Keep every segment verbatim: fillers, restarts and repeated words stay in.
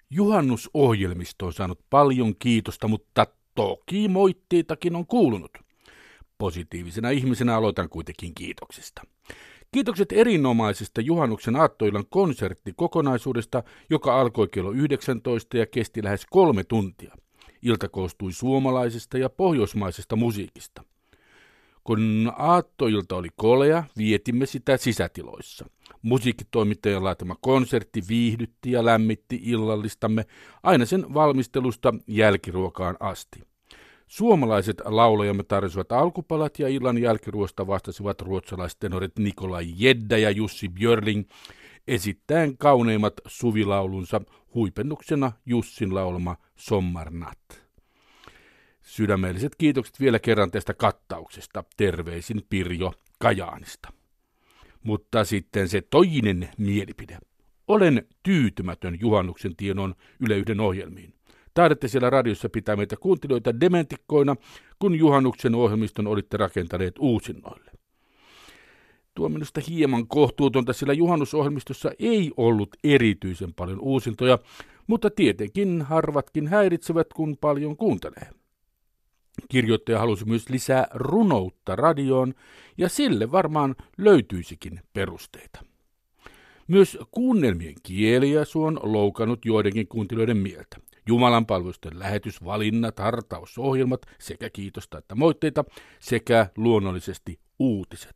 Juhannusohjelmisto on saanut paljon kiitosta, mutta toki moitteitakin on kuulunut. Positiivisena ihmisenä aloitan kuitenkin kiitoksista. Kiitokset erinomaisesta juhannuksen aattoillan konserttikokonaisuudesta, joka alkoi kello yhdeksäntoista ja kesti lähes kolme tuntia. Ilta koostui suomalaisesta ja pohjoismaisesta musiikista. Kun aattoilta oli kolea, vietimme sitä sisätiloissa. Musiikkitoimittajan laatama konsertti viihdytti ja lämmitti illallistamme aina sen valmistelusta jälkiruokaan asti. Suomalaiset laulajamme tarjosivat alkupalat ja illan jälkiruosta vastasivat ruotsalaiset Nikolai Jedda ja Jussi Björling esittäen kauneimmat suvilaulunsa, huipennuksena Jussin laulama Sommarnatt. Sydämelliset kiitokset vielä kerran tästä kattauksesta. Terveisin Pirjo Kajaanista. Mutta sitten se toinen mielipide. Olen tyytymätön juhannuksen tienoon Yle Yhden ohjelmiin. Taidatte siellä radiossa pitää meitä kuuntelijoita dementikkoina, kun juhannuksen ohjelmiston olitte rakentaneet uusinnoille. Tuo on minusta hieman kohtuutonta, sillä juhannusohjelmistossa ei ollut erityisen paljon uusintoja, mutta tietenkin harvatkin häiritsevät, kun paljon kuuntelee. Kirjoittaja halusi myös lisää runoutta radioon, ja sille varmaan löytyisikin perusteita. Myös kuunnelmien kieliasu on loukannut joidenkin kuuntelijoiden mieltä. Jumalanpalvelusten lähetysvalinnat, hartausohjelmat, sekä kiitosta että moitteita, sekä luonnollisesti uutiset.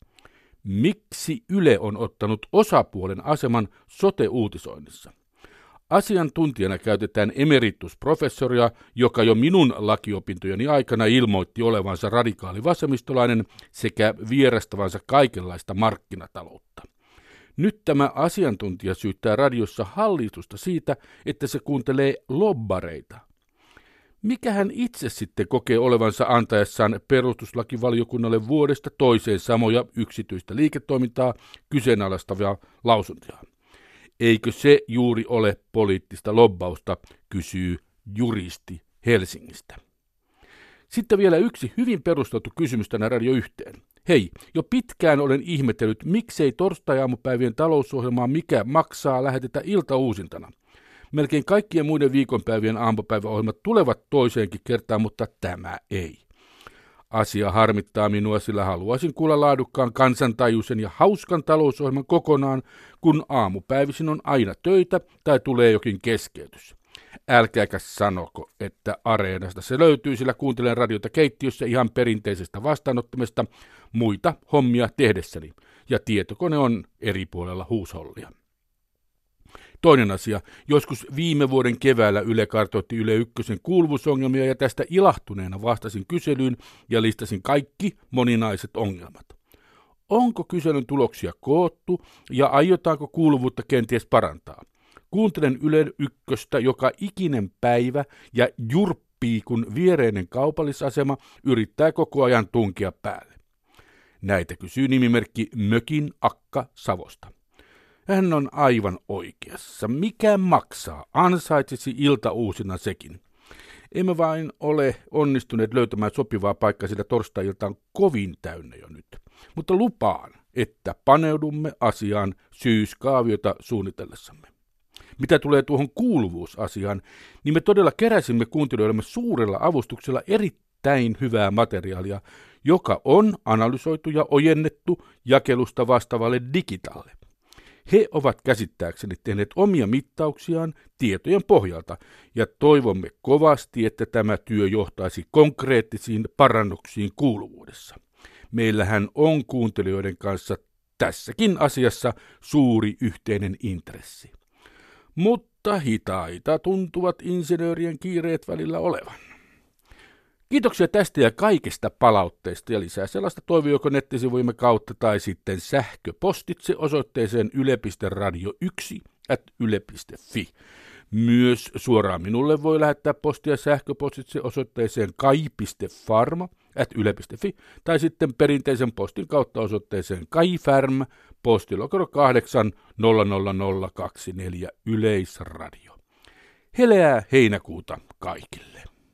Miksi Yle on ottanut osapuolen aseman sote-uutisoinnissa? Asiantuntijana käytetään emeritusprofessoria, joka jo minun lakiopintojeni aikana ilmoitti olevansa radikaali vasemmistolainen sekä vierastavansa kaikenlaista markkinataloutta. Nyt tämä asiantuntija syyttää radiossa hallitusta siitä, että se kuuntelee lobbareita. Mikä hän itse sitten kokee olevansa antaessaan perustuslakivaliokunnalle vuodesta toiseen samoja yksityistä liiketoimintaa kyseenalaistavia lausuntoja? Eikö se juuri ole poliittista lobbausta, kysyy juristi Helsingistä. Sitten vielä yksi hyvin perusteltu kysymys tänä Radio Yhteen. Hei, jo pitkään olen ihmetellyt, miksei torstai-aamupäivien talousohjelmaa Mikä maksaa lähetetä iltauusintana. Melkein kaikkien muiden viikonpäivien aamupäiväohjelmat tulevat toiseenkin kertaan, mutta tämä ei. Asia harmittaa minua, sillä haluaisin kuulla laadukkaan kansantajuisen ja hauskan talousohjelman kokonaan, kun aamupäivisin on aina töitä tai tulee jokin keskeytys. Älkääkä sanoko, että Areenasta se löytyy, sillä kuuntelen radiota keittiössä ihan perinteisestä vastaanottamista muita hommia tehdessäni, ja tietokone on eri puolella huushollia. Toinen asia. Joskus viime vuoden keväällä Yle kartoitti Yle Ykkösen kuuluvuusongelmia ja tästä ilahtuneena vastasin kyselyyn ja listasin kaikki moninaiset ongelmat. Onko kyselyn tuloksia koottu ja aiotaanko kuuluvuutta kenties parantaa? Kuuntelen Yle Ykköstä joka ikinen päivä ja jurppii, kun viereinen kaupallisasema yrittää koko ajan tunkea päälle. Näitä kysyy nimimerkki Mökin Akka Savosta. Hän on aivan oikeassa. Mikä maksaa? Ansaitsisi iltauusina sekin. Emme vain ole onnistuneet löytämään sopivaa paikkaa, sillä torstai-ilta on kovin täynnä jo nyt. Mutta lupaan, että paneudumme asiaan syyskaaviota suunnitellessamme. Mitä tulee tuohon kuuluvuusasiaan, niin me todella keräsimme kuuntelijoillemme suurella avustuksella erittäin hyvää materiaalia, joka on analysoitu ja ojennettu jakelusta vastaavalle Digitalle. He ovat käsittääkseni tehneet omia mittauksiaan tietojen pohjalta, ja toivomme kovasti, että tämä työ johtaisi konkreettisiin parannuksiin kuuluvuudessa. Meillähän on kuuntelijoiden kanssa tässäkin asiassa suuri yhteinen intressi. Mutta hitaita tuntuvat insinöörien kiireet välillä olevan. Kiitoksia tästä ja kaikesta palautteesta ja lisää sellaista toivio joko nettisivuimme kautta tai sitten sähköpostitse osoitteeseen yle piste radio yksi ät yle piste fi. Myös suoraan minulle voi lähettää postia sähköpostitse osoitteeseen kai piste farma ät yle piste fi tai sitten perinteisen postin kautta osoitteeseen kaifärm postilokero kahdeksan nolla nolla nolla kaksi neljä Yleisradio. Heleää heinäkuuta kaikille.